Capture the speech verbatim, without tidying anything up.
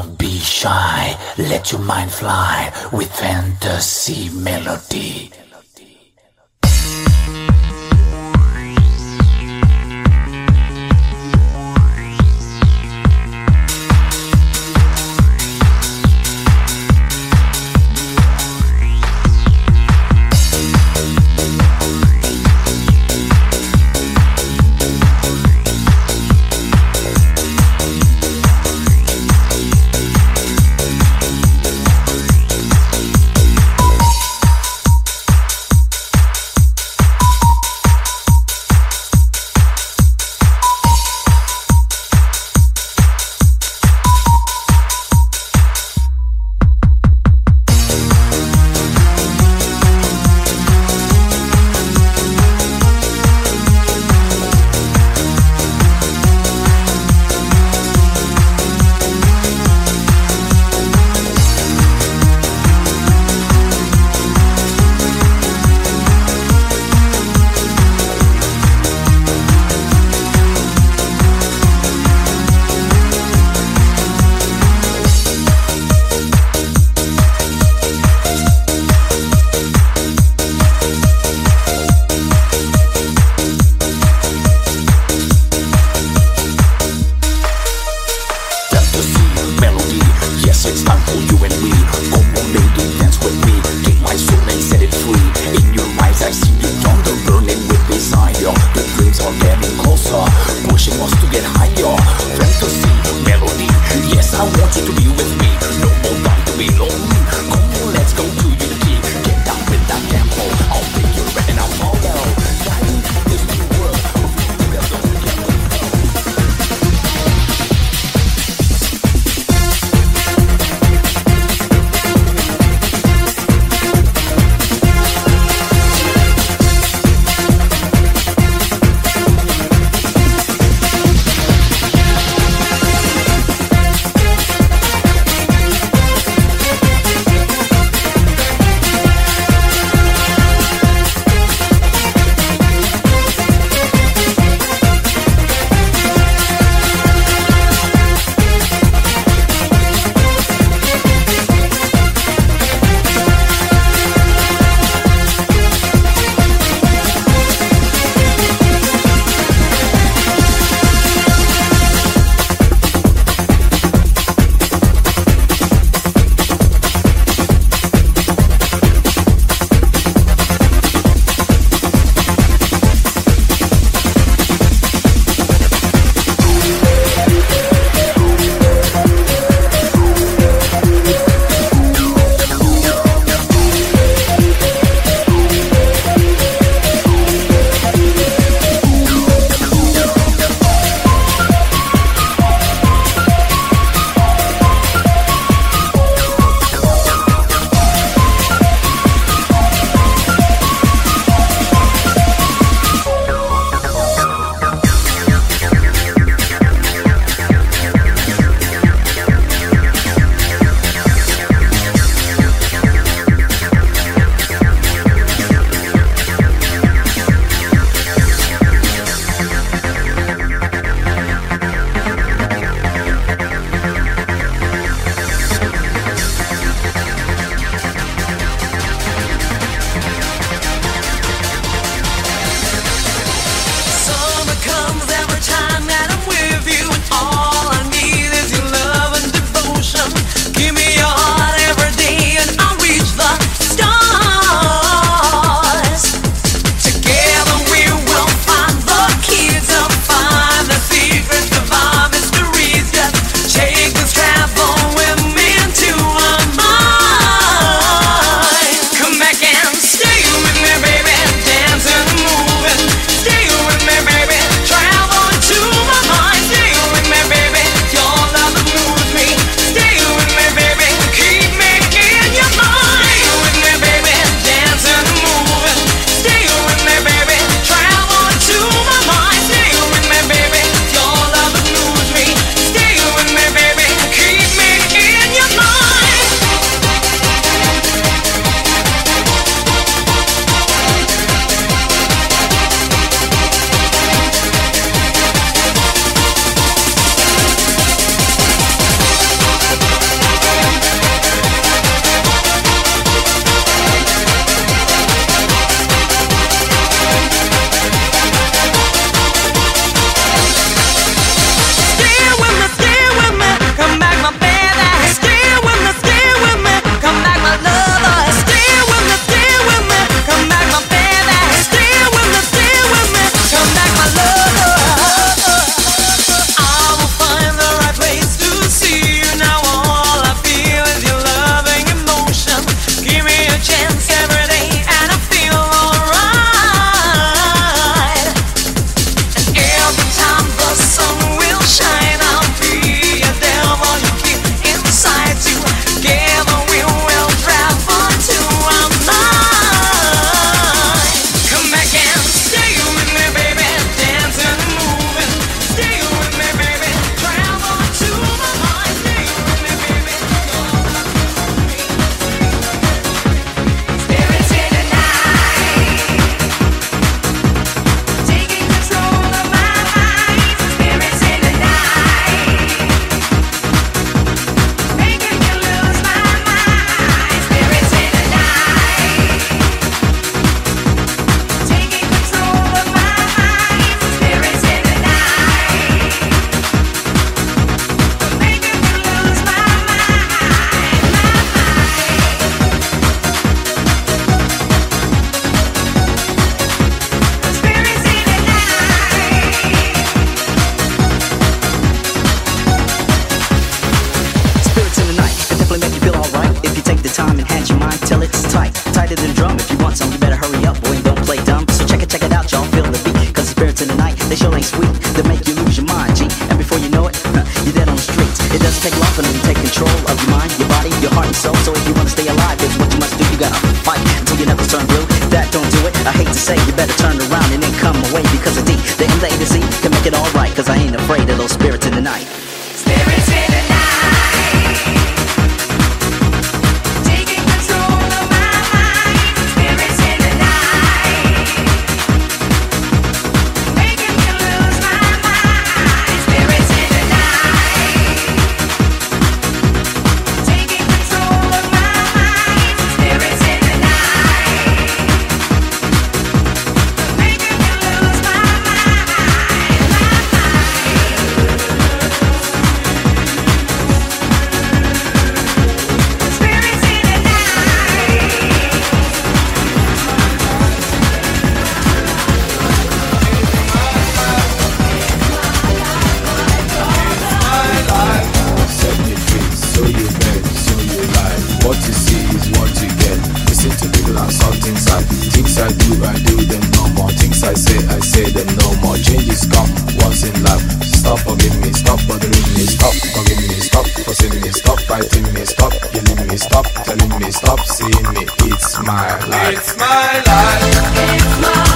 Don't be shy, let your mind fly with fantasy melody. take love and take control of your mind, your body, your heart and soul. So if you wanna stay alive, here's what you must do. You gotta fight until your knuckles turn blue. That don't do it, I hate to say, you better turn around and then come away. Because of D, the M, the A, the C can make it alright. Cause I ain't afraid of those spirits in the night. Spirits in the night, taking control of my mind. Spirits in the night, making me lose my mind. Spirits in the night, taking control of my mind. Spirits in the night, making me lose my mind, my mind. Spirits in the night. Set me free, so you beg, so you lie. What you see is what you get. Listen to people and soft inside. Things I do, I do them no more. Things I say, I say them no more. Changes come once in life. Stop forgiving me, stop bothering me, stop forgiving me, stop forcing me, stop fighting me, stop yelling me, stop telling me, stop seeing me. It's my life. It's my life. It's my